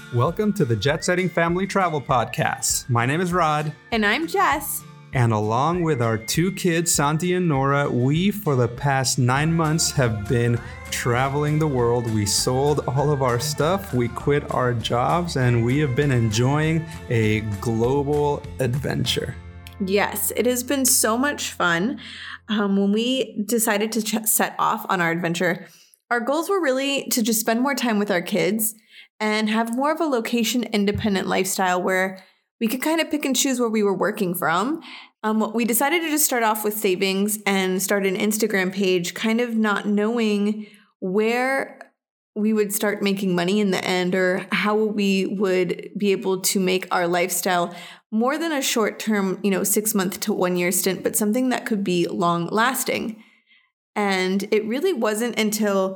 Welcome to the Jet Setting Family Travel Podcast. My name is Rod. And I'm Jess. And along with our two kids, Santi and Nora, we, for the past 9 months, have been traveling the world. We sold all of our stuff, we quit our jobs, and we have been enjoying a global adventure. Yes, it has been so much fun. When we decided to set off on our adventure, our goals were really to just spend more time with our kids and have more of a location-independent lifestyle where we could kind of pick and choose where we were working from. We decided to just start off with savings and start an Instagram page, kind of not knowing where we would start making money in the end or how we would be able to make our lifestyle more than a short-term, 6-month to 1 year stint, but something that could be long-lasting. And it really wasn't until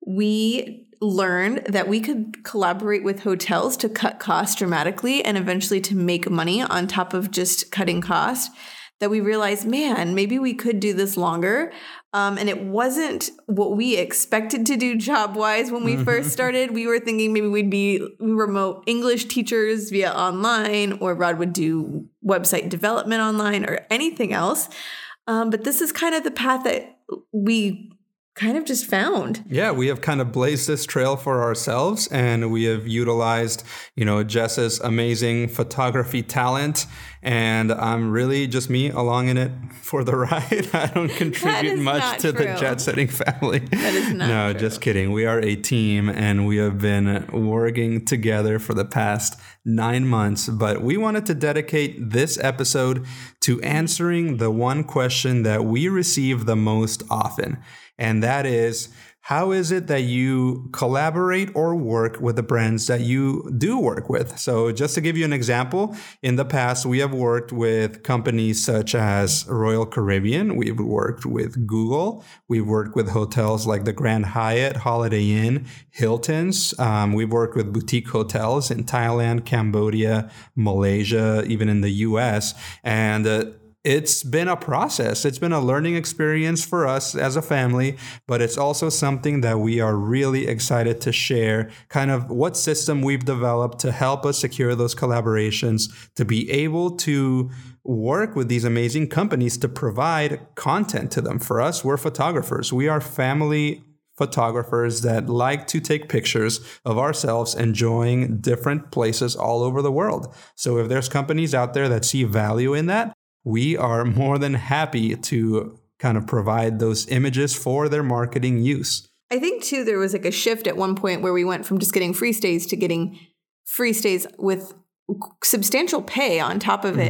we learned that we could collaborate with hotels to cut costs dramatically and eventually to make money on top of just cutting cost that we realized, man, maybe we could do this longer. And it wasn't what we expected to do job-wise when we first started. We were thinking maybe we'd be remote English teachers via online, or Rod would do website development online or anything else. But this is kind of the path that we kind of just found. Yeah, we have kind of blazed this trail for ourselves, and we have utilized, Jess's amazing photography talent, and I'm really just me along in it for the ride. I don't contribute much to the Jet Setting family. That is not No, true. Just kidding. We are a team, and we have been working together for the past 9 months, but we wanted to dedicate this episode to answering the one question that we receive the most often. And that is, how is it that you collaborate or work with the brands that you do work with? So just to give you an example, in the past, we have worked with companies such as Royal Caribbean. We've worked with Google. We've worked with hotels like the Grand Hyatt, Holiday Inn, Hilton's. We've worked with boutique hotels in Thailand, Cambodia, Malaysia, even in the US. And it's been a process. It's been a learning experience for us as a family, but it's also something that we are really excited to share, kind of what system we've developed to help us secure those collaborations, to be able to work with these amazing companies to provide content to them. For us, we're photographers. We are family photographers that like to take pictures of ourselves enjoying different places all over the world. So if there's companies out there that see value in that, we are more than happy to kind of provide those images for their marketing use. I think, too, there was like a shift at one point where we went from just getting free stays to getting free stays with substantial pay on top of it.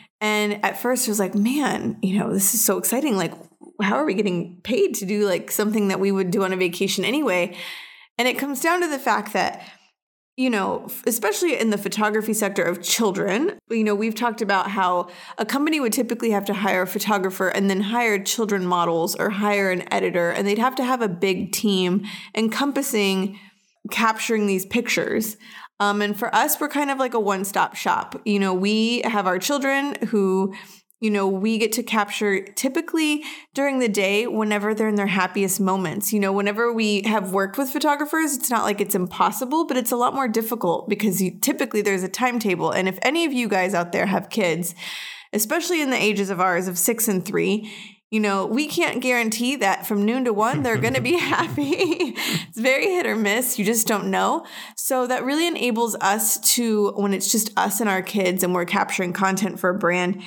And at first it was like, man, this is so exciting. Like, how are we getting paid to do like something that we would do on a vacation anyway? And it comes down to the fact that, especially in the photography sector of children, we've talked about how a company would typically have to hire a photographer and then hire children models or hire an editor, and they'd have to have a big team encompassing capturing these pictures. And for us, we're kind of like a one-stop shop. We have our children who we get to capture typically during the day whenever they're in their happiest moments. Whenever we have worked with photographers, it's not like it's impossible, but it's a lot more difficult because typically there's a timetable. And if any of you guys out there have kids, especially in the ages of ours of 6 and 3, we can't guarantee that from noon to 1, they're going to be happy. It's very hit or miss. You just don't know. So that really enables us to, when it's just us and our kids and we're capturing content for a brand,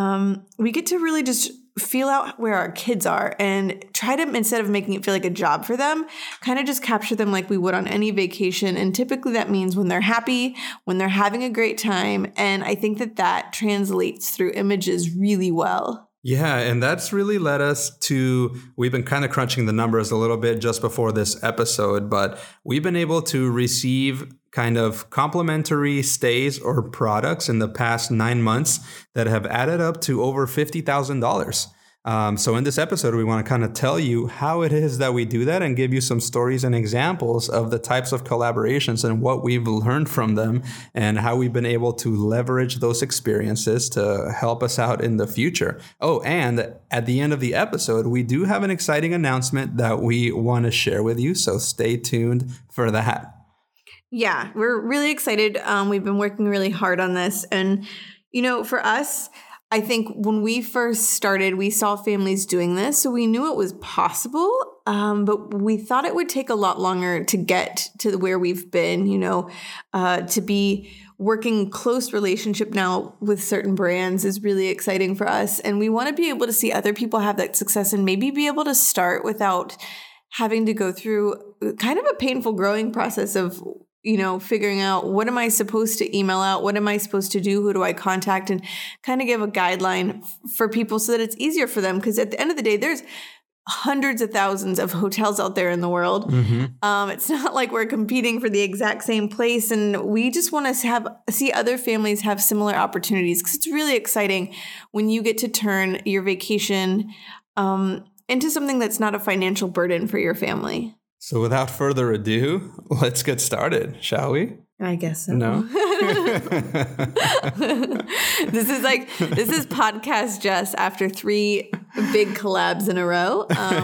we get to really just feel out where our kids are and try to, instead of making it feel like a job for them, kind of just capture them like we would on any vacation. And typically that means when they're happy, when they're having a great time. And I think that translates through images really well. Yeah, and that's really led us to, we've been kind of crunching the numbers a little bit just before this episode, but we've been able to receive kind of complimentary stays or products in the past 9 months that have added up to over $50,000. So in this episode, we want to kind of tell you how it is that we do that and give you some stories and examples of the types of collaborations and what we've learned from them and how we've been able to leverage those experiences to help us out in the future. Oh, and at the end of the episode, we do have an exciting announcement that we want to share with you. So stay tuned for that. Yeah, we're really excited. We've been working really hard on this. And, for us, I think when we first started, we saw families doing this. So we knew it was possible, but we thought it would take a lot longer to get to where we've been, to be working close relationship now with certain brands is really exciting for us. And we want to be able to see other people have that success and maybe be able to start without having to go through kind of a painful growing process of figuring out what am I supposed to email out? What am I supposed to do? Who do I contact? And kind of give a guideline for people so that it's easier for them. Because at the end of the day, there's hundreds of thousands of hotels out there in the world. Mm-hmm. It's not like we're competing for the exact same place. And we just want to see other families have similar opportunities because it's really exciting when you get to turn your vacation into something that's not a financial burden for your family. So without further ado, let's get started, shall we? I guess so. No? This is podcast Jess after 3 big collabs in a row.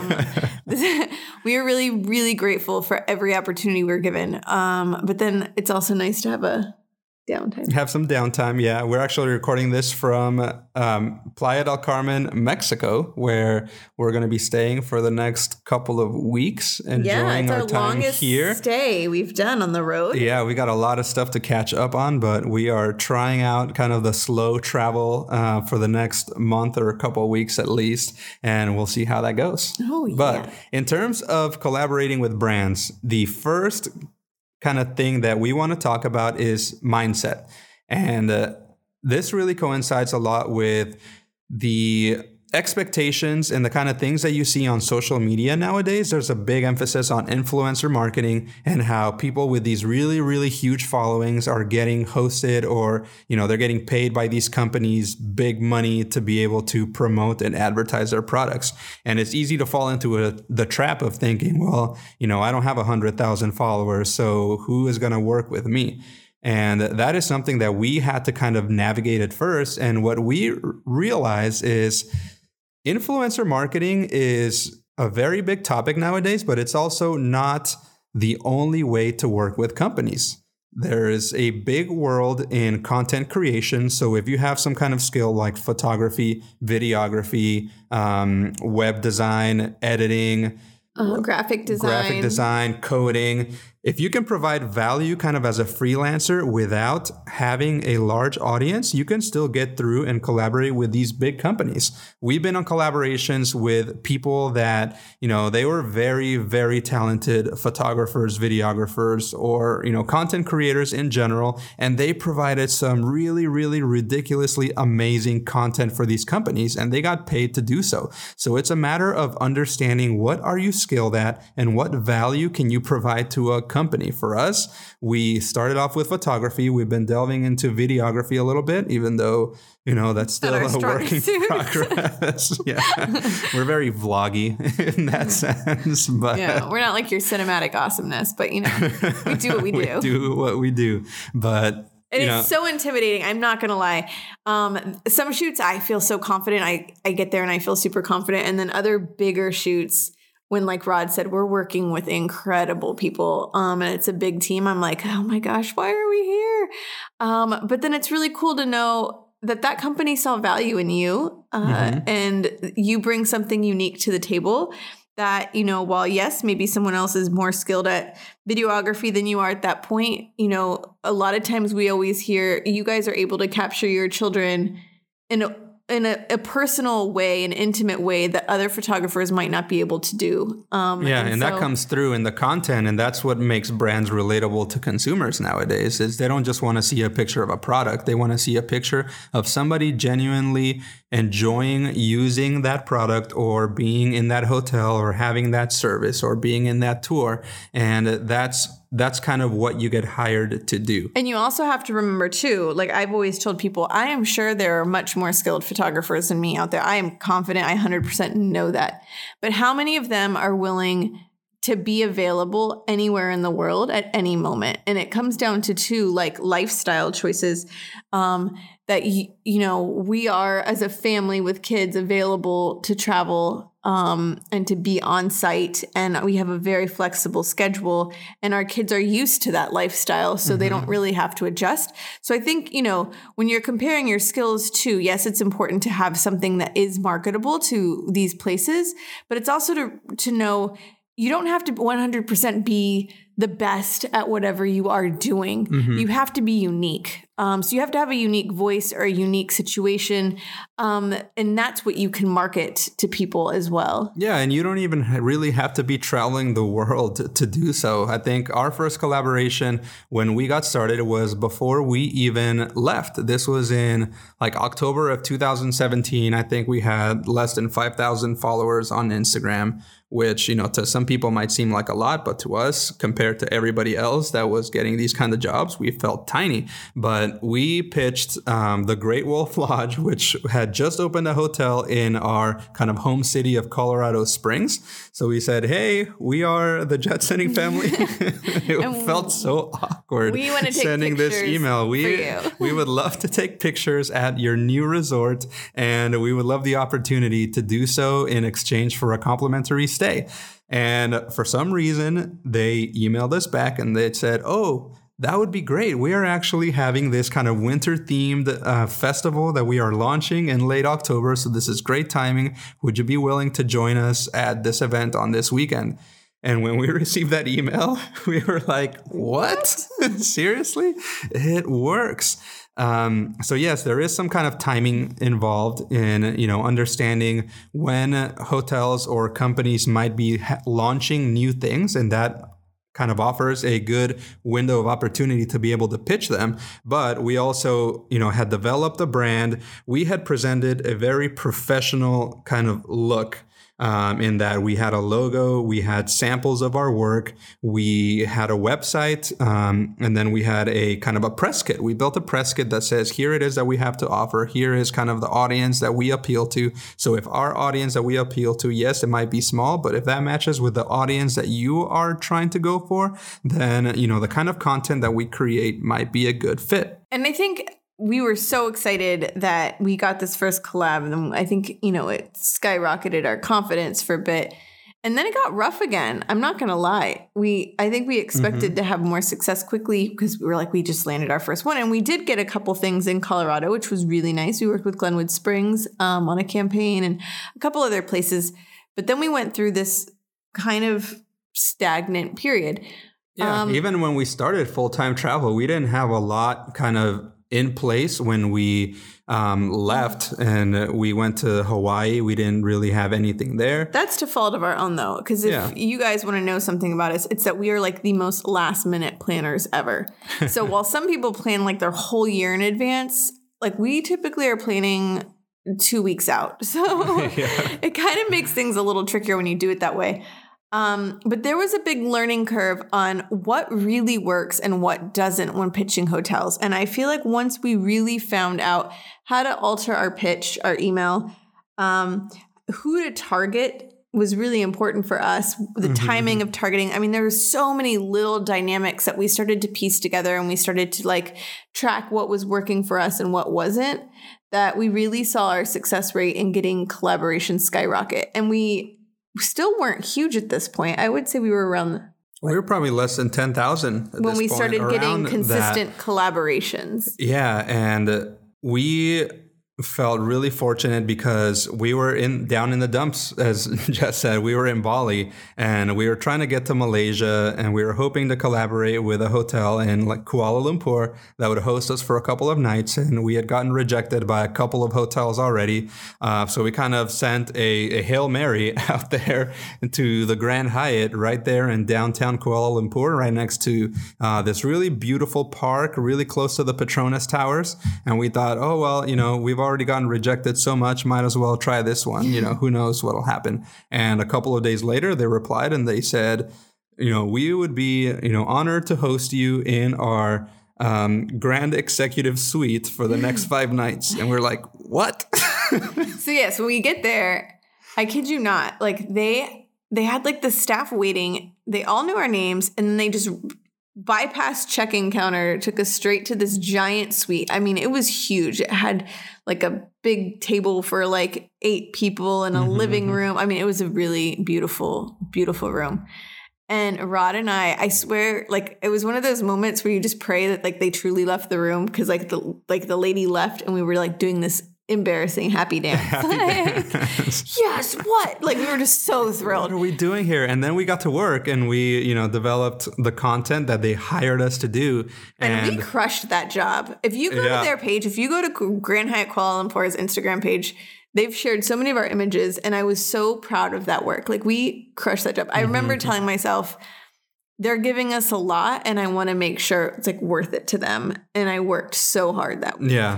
We are really, really grateful for every opportunity we're given. But then it's also nice to have a downtime. Have some downtime, yeah. We're actually recording this from Playa del Carmen, Mexico, where we're going to be staying for the next couple of weeks, enjoying our time longest here. Stay we've done on the road. Yeah, we got a lot of stuff to catch up on, but we are trying out kind of the slow travel for the next month or a couple of weeks at least, and we'll see how that goes. Oh, yeah. But in terms of collaborating with brands, the first kind of thing that we want to talk about is mindset. And this really coincides a lot with the expectations and the kind of things that you see on social media nowadays. There's a big emphasis on influencer marketing and how people with these really, really huge followings are getting hosted or, they're getting paid by these companies big money to be able to promote and advertise their products. And it's easy to fall into the trap of thinking, well, I don't have 100,000 followers, so who is going to work with me? And that is something that we had to kind of navigate at first. And what we realized is influencer marketing is a very big topic nowadays, but it's also not the only way to work with companies. There is a big world in content creation. So if you have some kind of skill like photography, videography, web design, editing, graphic design, coding, if you can provide value kind of as a freelancer without having a large audience, you can still get through and collaborate with these big companies. We've been on collaborations with people that, they were very, very talented photographers, videographers, or, content creators in general. And they provided some really, really ridiculously amazing content for these companies, and they got paid to do so. So it's a matter of understanding what are you skilled at and what value can you provide to a company. For us, we started off with photography. We've been delving into videography a little bit, even though, that's still a work in progress. Yeah. We're very vloggy in that sense. But yeah, we're not like your cinematic awesomeness, but we do what we do. We do what we do. But and it's so intimidating. I'm not going to lie. Some shoots, I feel so confident. I get there and I feel super confident. And then other bigger shoots, when, like Rod said, we're working with incredible people and it's a big team, I'm like, oh my gosh, why are we here? But then it's really cool to know that company saw value in you and you bring something unique to the table that, while yes, maybe someone else is more skilled at videography than you are at that point, a lot of times we always hear you guys are able to capture your children in a personal way, an intimate way that other photographers might not be able to do. And that comes through in the content. And that's what makes brands relatable to consumers nowadays is they don't just want to see a picture of a product. They want to see a picture of somebody genuinely enjoying using that product or being in that hotel or having that service or being in that tour. And that's kind of what you get hired to do. And you also have to remember too, like I've always told people, I am sure there are much more skilled photographers than me out there. I am confident. I 100% know that. But how many of them are willing to be available anywhere in the world at any moment? And it comes down to two, like lifestyle choices, that, we are as a family with kids available to travel and to be on site. And we have a very flexible schedule, and our kids are used to that lifestyle, so they don't really have to adjust. So I think, when you're comparing your skills to, yes, it's important to have something that is marketable to these places, but it's also to know you don't have to 100% be the best at whatever you are doing. You have to be unique. So you have to have a unique voice or a unique situation. And that's what you can market to people as well. Yeah. And you don't even really have to be traveling the world to do so. I think our first collaboration when we got started was before we even left. This was in like October of 2017. I think we had less than 5,000 followers on Instagram, which, to some people might seem like a lot, but to us, compared to everybody else that was getting these kind of jobs, we felt tiny. But we pitched the Great Wolf Lodge, which had just opened a hotel in our kind of home city of Colorado Springs. So we said, hey, we are the Jet Setting family. It felt so awkward we want to take sending this email. We would love to take pictures at your new resort, and we would love the opportunity to do so in exchange for a complimentary stay. And for some reason, they emailed us back and they said, oh, that would be great. We are actually having this kind of winter-themed festival that we are launching in late October. So this is great timing. Would you be willing to join us at this event on this weekend? And when we received that email, we were like, what? Seriously? It works. So yes, there is some kind of timing involved in, understanding when hotels or companies might be launching new things, and that kind of offers a good window of opportunity to be able to pitch them. But we also, had developed a brand. We had presented a very professional kind of look. In that we had a logo, we had samples of our work, we had a website, and then we had a kind of a press kit. We built a press kit that says, here it is that we have to offer. Here is kind of the audience that we appeal to. So if our audience that we appeal to, yes, it might be small, but if that matches with the audience that you are trying to go for, then, the kind of content that we create might be a good fit. And I think we were so excited that we got this first collab, and I think, it skyrocketed our confidence for a bit. And then it got rough again. I'm not going to lie. I think we expected to have more success quickly because we were like, we just landed our first one. And we did get a couple things in Colorado, which was really nice. We worked with Glenwood Springs on a campaign and a couple other places. But then we went through this kind of stagnant period. Yeah, even when we started full-time travel, we didn't have a lot kind of in place when we left and we went to Hawaii. We didn't really have anything there. That's to fault of our own, though, because if you guys want to know something about us, it's that we are like the most last minute planners ever. So while some people plan like their whole year in advance, like we typically are planning 2 weeks out. So it kind of makes things a little trickier when you do it that way. But there was a big learning curve on what really works and what doesn't when pitching hotels. And I feel like once we really found out how to alter our pitch, our email, who to target was really important for us. The timing of targeting. I mean, there were so many little dynamics that we started to piece together, and we started to like track what was working for us and what wasn't, that we really saw our success rate in getting collaboration skyrocket. And we still weren't huge at this point. I would say we were around... We were probably less than 10,000 when we started getting consistent collaborations. Yeah, and we felt really fortunate because we were down in the dumps, as Jess said. We were in Bali, and we were trying to get to Malaysia, and we were hoping to collaborate with a hotel in like Kuala Lumpur that would host us for a couple of nights, and we had gotten rejected by a couple of hotels already. So we kind of sent a Hail Mary out there to the Grand Hyatt right there in downtown Kuala Lumpur, right next to this really beautiful park, really close to the Petronas Towers. And we thought, oh, well, we've already gotten rejected so much, might as well try this one. Who knows what'll happen. And a couple of days later, they replied and they said, we would be, honored to host you in our grand executive suite for the next 5 nights. And we're like, what? So yes, when we get there, I kid you not, like they had like the staff waiting. They all knew our names, and then they just bypassed check-in counter, took us straight to this giant suite. I mean, it was huge. It had like a big table for like 8 people and a living room. I mean, it was a really beautiful, beautiful room. And Rod and I swear, like, it was one of those moments where you just pray that like they truly left the room, because like the lady left and we were like doing this embarrassing happy dance. Yes, what? Like, we were just so thrilled. What are we doing here? And then we got to work and we, you know, developed the content that they hired us to do. And we crushed that job. If you go to their page, if you go to Grand Hyatt Kuala Lumpur's Instagram page, they've shared so many of our images, and I was so proud of that work. Like, we crushed that job. I remember telling myself, they're giving us a lot, and I want to make sure it's like worth it to them. And I worked so hard that week. Yeah.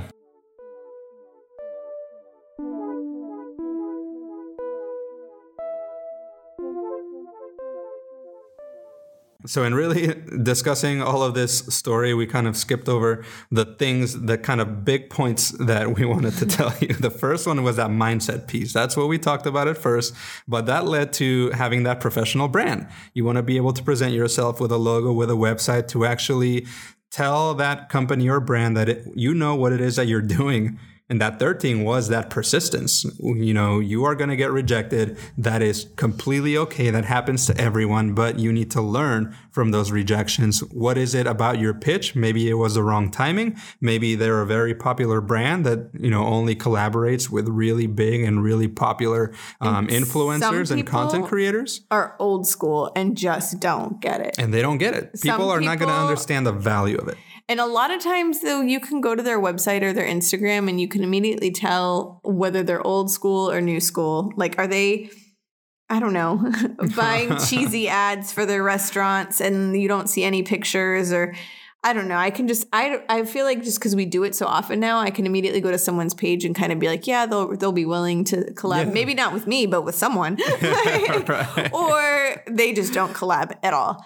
So in really discussing all of this story, we kind of skipped over the things, the kind of big points that we wanted to tell you. The first one was that mindset piece. That's what we talked about at first, but that led to having that professional brand. You want to be able to present yourself with a logo, with a website, to actually tell that company or brand that you know what it is that you're doing. And that third thing was that persistence. You know, you are going to get rejected. That is completely okay. That happens to everyone, but you need to learn from those rejections. What is it about your pitch? Maybe it was the wrong timing. Maybe they're a very popular brand that, you know, only collaborates with really big and really popular influencers and content creators. Are old school and just don't get it. And they don't get it. People are not going to understand the value of it. And a lot of times, though, you can go to their website or their Instagram and you can immediately tell whether they're old school or new school. Like, are they, I don't know, buying cheesy ads for their restaurants and you don't see any pictures, or I don't know. I can just, I feel like just because we do it so often now, I can immediately go to someone's page and kind of be like, yeah, they'll be willing to collab. Yeah. Maybe not with me, but with someone. Right. Or they just don't collab at all.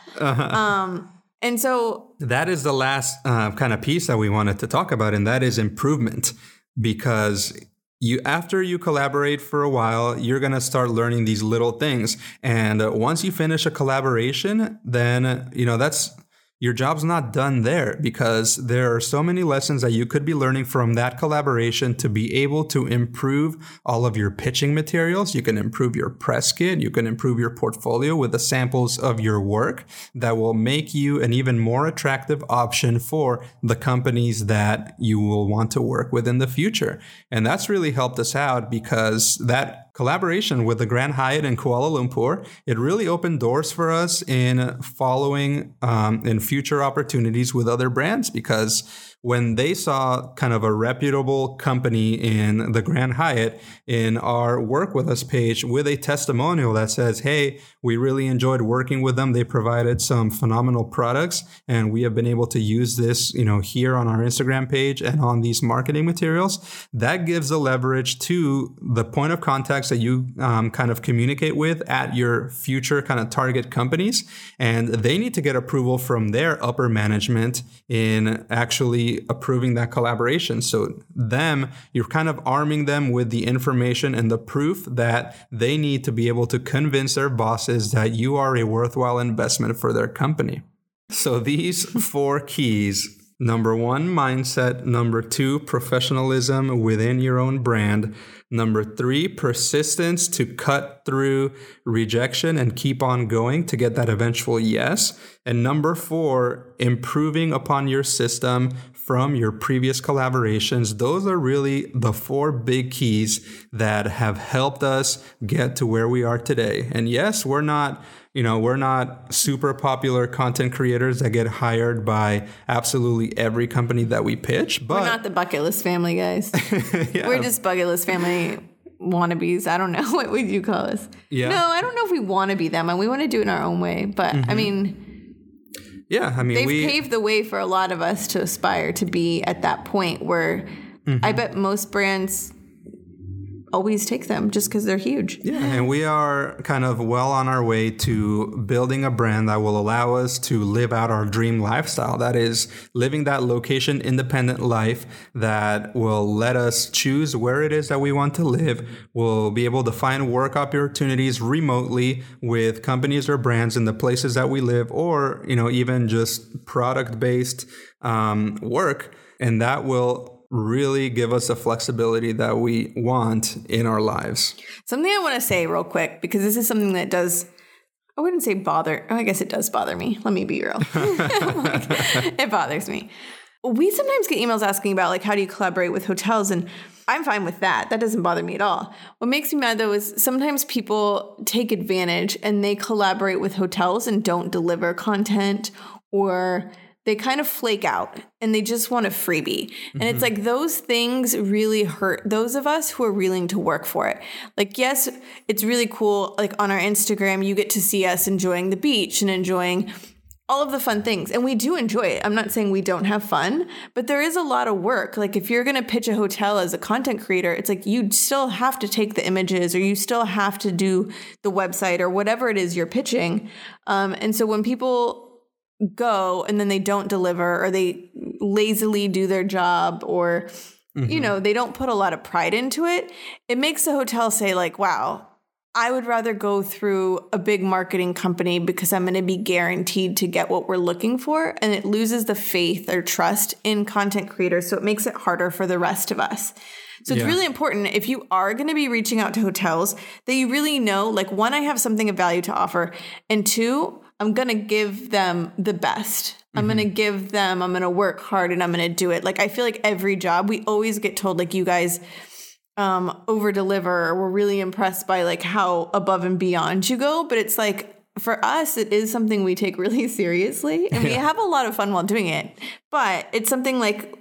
And so that is the last kind of piece that we wanted to talk about, and that is improvement. Because after you collaborate for a while, you're going to start learning these little things. And once you finish a collaboration, then, you know, your job's not done there, because there are so many lessons that you could be learning from that collaboration to be able to improve all of your pitching materials. You can improve your press kit. You can improve your portfolio with the samples of your work that will make you an even more attractive option for the companies that you will want to work with in the future. And that's really helped us out, because that collaboration with the Grand Hyatt in Kuala Lumpur, it really opened doors for us in following in future opportunities with other brands, because when they saw kind of a reputable company in the Grand Hyatt in our Work With Us page with a testimonial that says, hey, we really enjoyed working with them. They provided some phenomenal products, and we have been able to use this, you know, here on our Instagram page and on these marketing materials. That gives the leverage to the point of contacts that you kind of communicate with at your future kind of target companies. And they need to get approval from their upper management in actually approving that collaboration. So you're kind of arming them with the information and the proof that they need to be able to convince their bosses that you are a worthwhile investment for their company. So these 4 keys: number 1, mindset. Number 2, professionalism within your own brand. Number 3, persistence to cut through rejection and keep on going to get that eventual yes. And number 4, improving upon your system from your previous collaborations. Those are really the 4 big keys that have helped us get to where we are today. And yes, we're not super popular content creators that get hired by absolutely every company that we pitch. But we're not the bucket list family, guys. Yeah. We're just bucket list family wannabes. I don't know. What would you call us? Yeah. No, I don't know if we want to be them, and we want to do it in our own way. But I mean... Yeah, I mean, they've paved the way for a lot of us to aspire to be at that point where I bet most brands always take them just because they're huge. Yeah, and we are kind of well on our way to building a brand that will allow us to live out our dream lifestyle. That is living that location independent life that will let us choose where it is that we want to live. We'll be able to find work opportunities remotely with companies or brands in the places that we live, or, even just product-based work. And that will really give us the flexibility that we want in our lives. Something I want to say real quick, because this is something that does, I wouldn't say bother. I guess it does bother me. Let me be real. It bothers me. We sometimes get emails asking about how do you collaborate with hotels? And I'm fine with that. That doesn't bother me at all. What makes me mad though is sometimes people take advantage and they collaborate with hotels and don't deliver content, or they kind of flake out and they just want a freebie. And it's those things really hurt those of us who are willing to work for it. Yes, it's really cool. On our Instagram, you get to see us enjoying the beach and enjoying all of the fun things. And we do enjoy it. I'm not saying we don't have fun, but there is a lot of work. If you're going to pitch a hotel as a content creator, it's you still have to take the images, or you still have to do the website or whatever it is you're pitching. And so when people go and then they don't deliver, or they lazily do their job, or they don't put a lot of pride into it, it makes the hotel say wow, I would rather go through a big marketing company because I'm going to be guaranteed to get what we're looking for. And it loses the faith or trust in content creators. So it makes it harder for the rest of us. So it's really important, if you are going to be reaching out to hotels, that you really know, one, I have something of value to offer, and two, I'm going to give them the best. I'm going to work hard, and I'm going to do it. I feel every job, we always get told, you guys over deliver. We're really impressed by how above and beyond you go. But it's for us, it is something we take really seriously, and we have a lot of fun while doing it. But it's something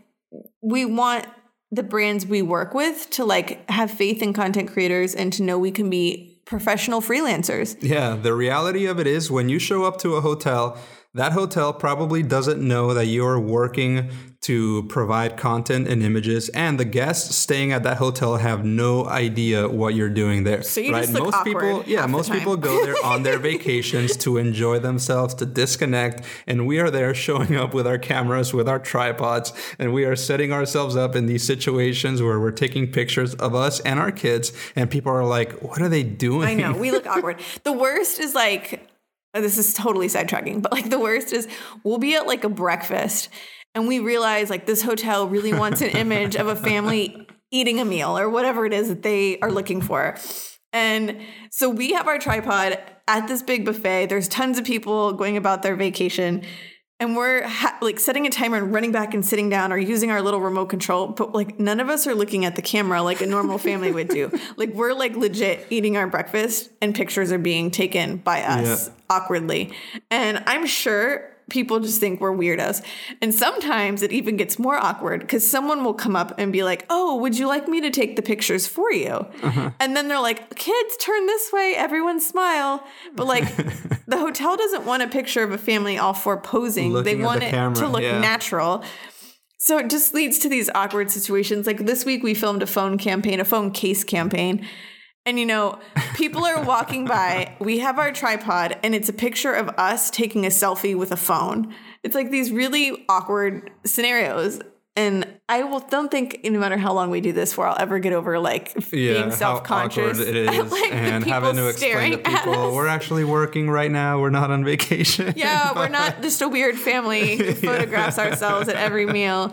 we want the brands we work with to have faith in content creators and to know we can be professional freelancers. Yeah, the reality of it is when you show up to a hotel, that hotel probably doesn't know that you're working to provide content and images, and the guests staying at that hotel have no idea what you're doing there. So you just look awkward. Most people go there on their vacations to enjoy themselves, to disconnect, and we are there showing up with our cameras, with our tripods, and we are setting ourselves up in these situations where we're taking pictures of us and our kids, and people are like, what are they doing? I know, we look awkward. The worst is this is totally sidetracking, but the worst is we'll be at a breakfast and we realize this hotel really wants an image of a family eating a meal or whatever it is that they are looking for. And so we have our tripod at this big buffet. There's tons of people going about their vacation, and we're setting a timer and running back and sitting down, or using our little remote control. But none of us are looking at the camera like a normal family would do. We're legit eating our breakfast, and pictures are being taken by us awkwardly. And I'm sure people just think we're weirdos. And sometimes it even gets more awkward because someone will come up and be like, oh, would you like me to take the pictures for you? And then they're like, kids, turn this way. Everyone smile. But the hotel doesn't want a picture of a family all four posing. They want it to look natural. So it just leads to these awkward situations. This week we filmed a phone case campaign. And, people are walking by, we have our tripod, and it's a picture of us taking a selfie with a phone. It's these really awkward scenarios. And I don't think no matter how long we do this for, I'll ever get over being self-conscious. How awkward it is, and having to explain to people, we're actually working right now. We're not on vacation. Yeah, we're not just a weird family who photographs ourselves at every meal.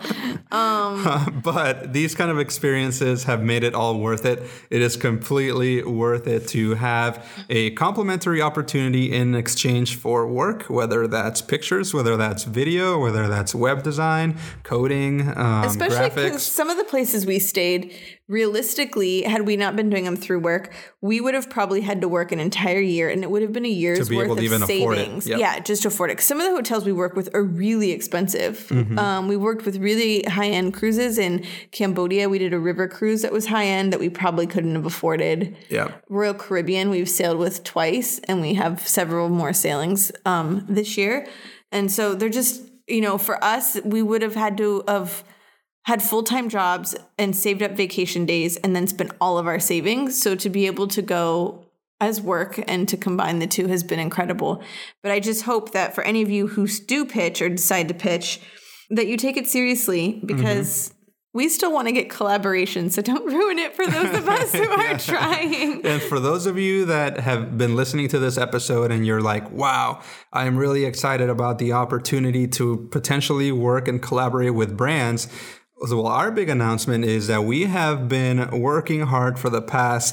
But these kind of experiences have made it all worth it. It is completely worth it to have a complimentary opportunity in exchange for work, whether that's pictures, whether that's video, whether that's web design, coding, especially because graphics. Some of the places we stayed, realistically, had we not been doing them through work, we would have probably had to work an entire year, and it would have been a year's worth of savings. Yeah, just to afford it. 'Cause some of the hotels we work with are really expensive. We worked with really high-end cruises in Cambodia. We did a river cruise that was high-end that we probably couldn't have afforded. Yeah. Royal Caribbean we've sailed with twice, and we have several more sailings this year. And so they're just, for us, we would have had to have had full-time jobs and saved up vacation days and then spent all of our savings. So to be able to go as work and to combine the two has been incredible. But I just hope that for any of you who do pitch or decide to pitch, that you take it seriously, because we still want to get collaboration. So don't ruin it for those of us who are trying. And for those of you that have been listening to this episode and you're like, wow, I'm really excited about the opportunity to potentially work and collaborate with brands. Well, our big announcement is that we have been working hard for the past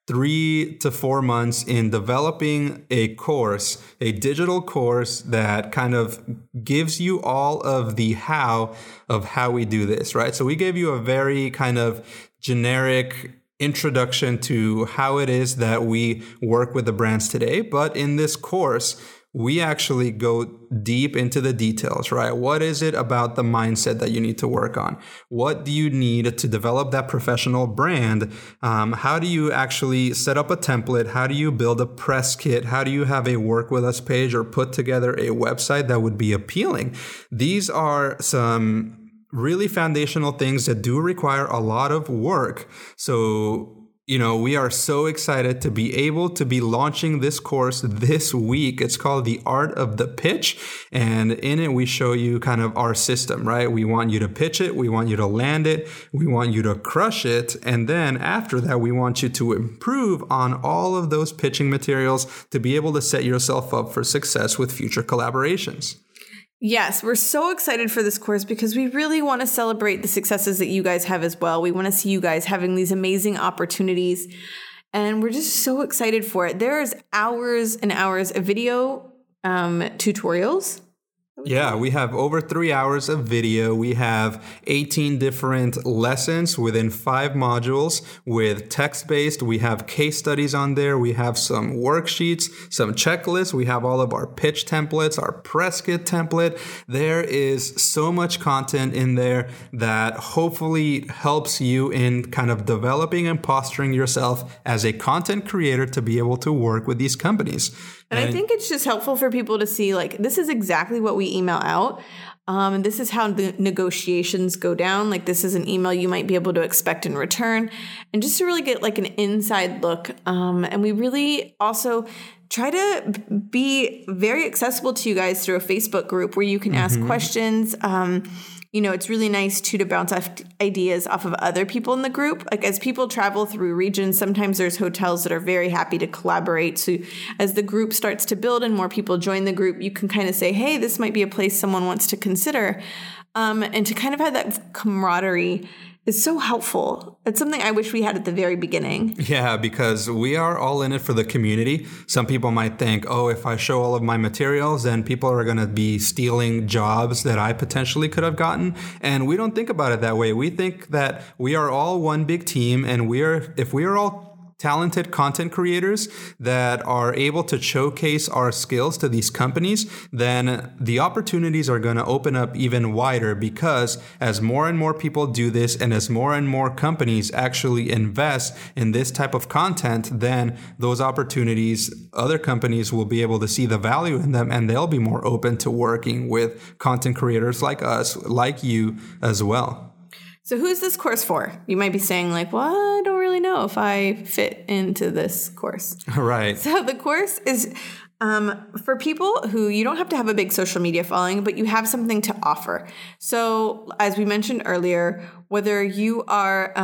3 to 4 months in developing a course, a digital course that kind of gives you all of the how of how we do this, right? So we gave you a very kind of generic introduction to how it is that we work with the brands today. But in this course, we actually go deep into the details, right? What is it about the mindset that you need to work on? What do you need to develop that professional brand? How do you actually set up a template? How do you build a press kit? How do you have a work with us page or put together a website that would be appealing? These are some really foundational things that do require a lot of work. So, we are so excited to be able to be launching this course this week. It's called The Art of the Pitch. And in it, we show you kind of our system, right? We want you to pitch it. We want you to land it. We want you to crush it. And then after that, we want you to improve on all of those pitching materials to be able to set yourself up for success with future collaborations. Yes, we're so excited for this course because we really want to celebrate the successes that you guys have as well. We want to see you guys having these amazing opportunities, and we're just so excited for it. There's hours and hours of video tutorials. Yeah, we have over 3 hours of video. We have 18 different lessons within 5 modules with text-based. We have case studies on there. We have some worksheets, some checklists. We have all of our pitch templates, our press kit template. There is so much content in there that hopefully helps you in kind of developing and posturing yourself as a content creator to be able to work with these companies. And I think it's just helpful for people to see, like, this is exactly what we email out. And this is how the negotiations go down. Like, this is an email you might be able to expect in return. And just to really get like an inside look. And we really also try to be very accessible to you guys through a Facebook group where you can ask questions. It's really nice too to bounce off ideas off of other people in the group. Like, as people travel through regions, sometimes there's hotels that are very happy to collaborate. So as the group starts to build and more people join the group, you can kind of say, hey, this might be a place someone wants to consider. And to kind of have that camaraderie is so helpful. It's something I wish we had at the very beginning. Yeah, because we are all in it for the community. Some people might think, oh, if I show all of my materials, then people are going to be stealing jobs that I potentially could have gotten. And we don't think about it that way. We think that we are all one big team, and if we are all talented content creators that are able to showcase our skills to these companies, then the opportunities are going to open up even wider, because as more and more people do this and as more and more companies actually invest in this type of content, then those opportunities, other companies will be able to see the value in them, and they'll be more open to working with content creators like us, like you as well. So who's this course for? You might be saying like, well, I don't really know if I fit into this course. Right. So the course is for people who you don't have to have a big social media following, but you have something to offer. So as we mentioned earlier, whether you are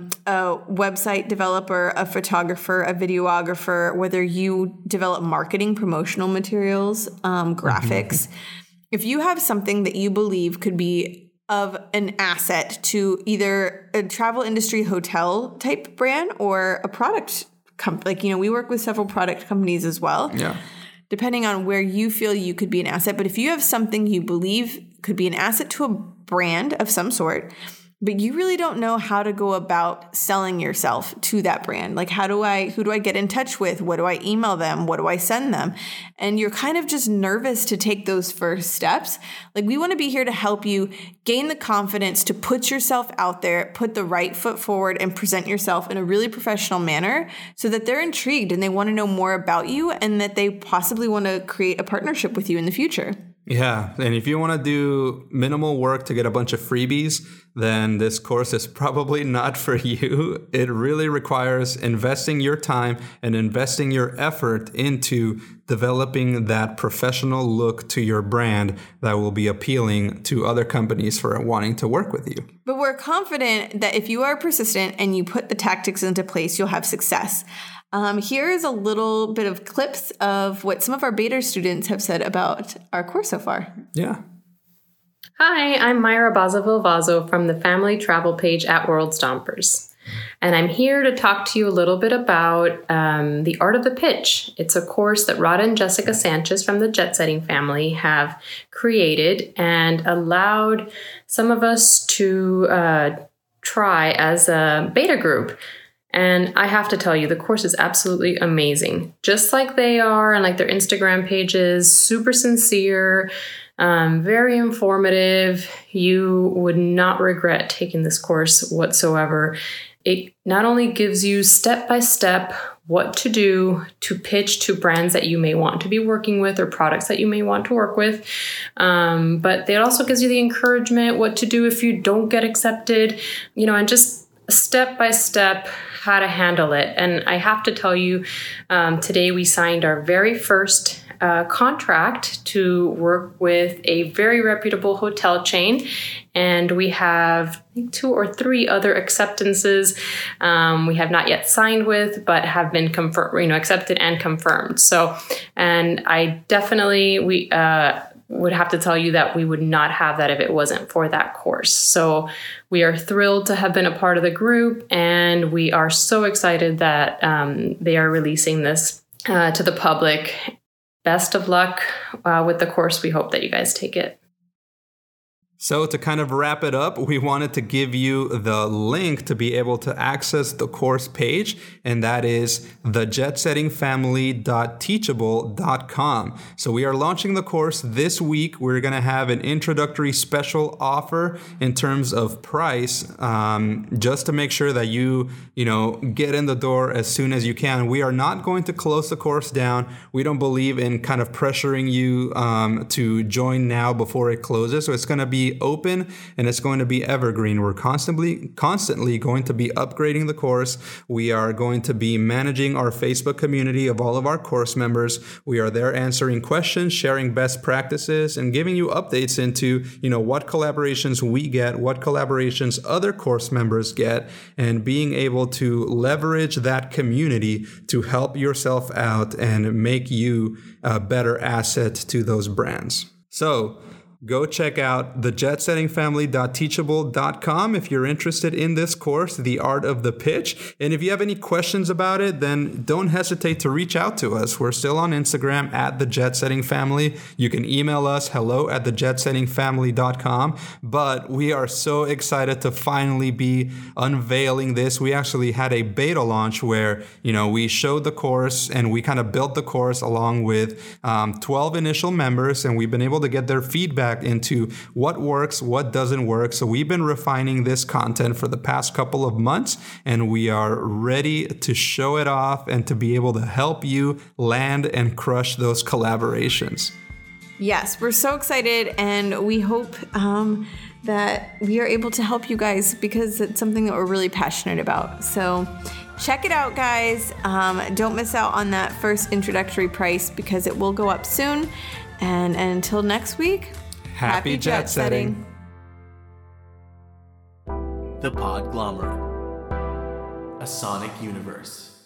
a website developer, a photographer, a videographer, whether you develop marketing, promotional materials, graphics, if you have something that you believe could be of an asset to either a travel industry hotel type brand or a product company. Like, we work with several product companies as well. Yeah. Depending on where you feel you could be an asset. But if you have something you believe could be an asset to a brand of some sort, but you really don't know how to go about selling yourself to that brand. Like, who do I get in touch with? What do I email them? What do I send them? And you're kind of just nervous to take those first steps. Like, we want to be here to help you gain the confidence to put yourself out there, put the right foot forward, and present yourself in a really professional manner so that they're intrigued and they want to know more about you and that they possibly want to create a partnership with you in the future. Yeah, and if you want to do minimal work to get a bunch of freebies, then this course is probably not for you. It really requires investing your time and investing your effort into developing that professional look to your brand that will be appealing to other companies for wanting to work with you. But we're confident that if you are persistent and you put the tactics into place, you'll have success. Here is a little bit of clips of what some of our beta students have said about our course so far. Yeah. Hi, I'm Myra Bazaville-Vazo from the family travel page at World Stompers. And I'm here to talk to you a little bit about The Art of the Pitch. It's a course that Rada and Jessica Sanchez from the Jet Setting family have created and allowed some of us to try as a beta group. And I have to tell you, the course is absolutely amazing. Just like they are, and like their Instagram pages, super sincere, very informative. You would not regret taking this course whatsoever. It not only gives you step-by-step what to do to pitch to brands that you may want to be working with or products that you may want to work with, but it also gives you the encouragement what to do if you don't get accepted, and just step-by-step how to handle it. And I have to tell you, today we signed our very first contract to work with a very reputable hotel chain. And we have 2 or 3 other acceptances we have not yet signed with, but have been confirmed, accepted and confirmed. So, and I definitely, would have to tell you that we would not have that if it wasn't for that course. So we are thrilled to have been a part of the group, and we are so excited that they are releasing this to the public. Best of luck with the course. We hope that you guys take it. So to kind of wrap it up, we wanted to give you the link to be able to access the course page, and that is thejetsettingfamily.teachable.com. So we are launching the course this week. We're going to have an introductory special offer in terms of price, just to make sure that you get in the door as soon as you can. We are not going to close the course down. We don't believe in kind of pressuring you to join now before it closes. So it's going to be open and it's going to be evergreen. We're constantly going to be upgrading the course. We are going to be managing our Facebook community of all of our course members. We are there answering questions, sharing best practices, and giving you updates into, what collaborations we get, what collaborations other course members get, and being able to leverage that community to help yourself out and make you a better asset to those brands. So go check out thejetsettingfamily.teachable.com if you're interested in this course, The Art of the Pitch. And if you have any questions about it, then don't hesitate to reach out to us. We're still on Instagram at thejetsettingfamily. You can email us hello@thejetsettingfamily.com. But we are so excited to finally be unveiling this. We actually had a beta launch where, we showed the course and we kind of built the course along with 12 initial members, and we've been able to get their feedback into what works, what doesn't work. So we've been refining this content for the past couple of months, and we are ready to show it off and to be able to help you land and crush those collaborations. Yes, we're so excited, and we hope that we are able to help you guys because it's something that we're really passionate about. So check it out, guys. Don't miss out on that first introductory price because it will go up soon. And until next week, happy jet setting. The Podglomerate, a sonic universe.